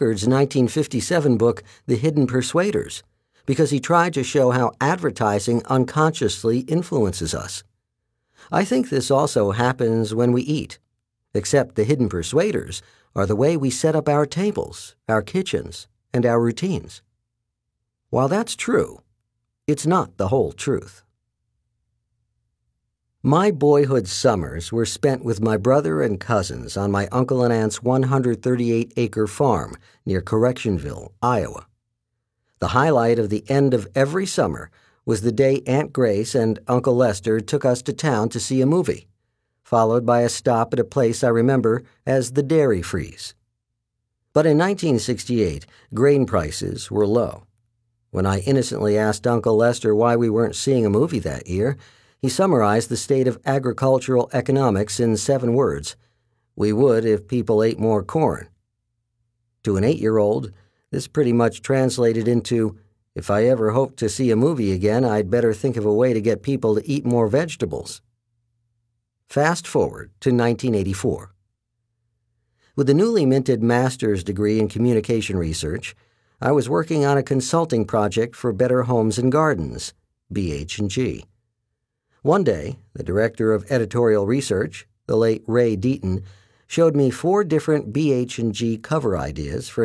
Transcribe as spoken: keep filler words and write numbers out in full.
Packard's nineteen fifty-seven book, The Hidden Persuaders, because he tried to show how advertising unconsciously influences us. I think this also happens when we eat, except the hidden persuaders are the way we set up our tables, our kitchens, and our routines. While that's true, it's not the whole truth. My boyhood summers were spent with my brother and cousins on my uncle and aunt's one hundred thirty-eight acre farm near Correctionville, Iowa. The highlight of the end of every summer was the day Aunt Grace and Uncle Lester took us to town to see a movie, followed by a stop at a place I remember as the Dairy Freeze. But in nineteen sixty-eight, grain prices were low. When I innocently asked Uncle Lester why we weren't seeing a movie that year, he summarized the state of agricultural economics in seven words: "We would if people ate more corn." To an eight-year-old, this pretty much translated into, if I ever hope to see a movie again, I'd better think of a way to get people to eat more vegetables. Fast forward to nineteen eighty-four. With a newly minted master's degree in communication research, I was working on a consulting project for Better Homes and Gardens, B H and G. One day, the director of editorial research, the late Ray Deaton, showed me four different B H and G cover ideas for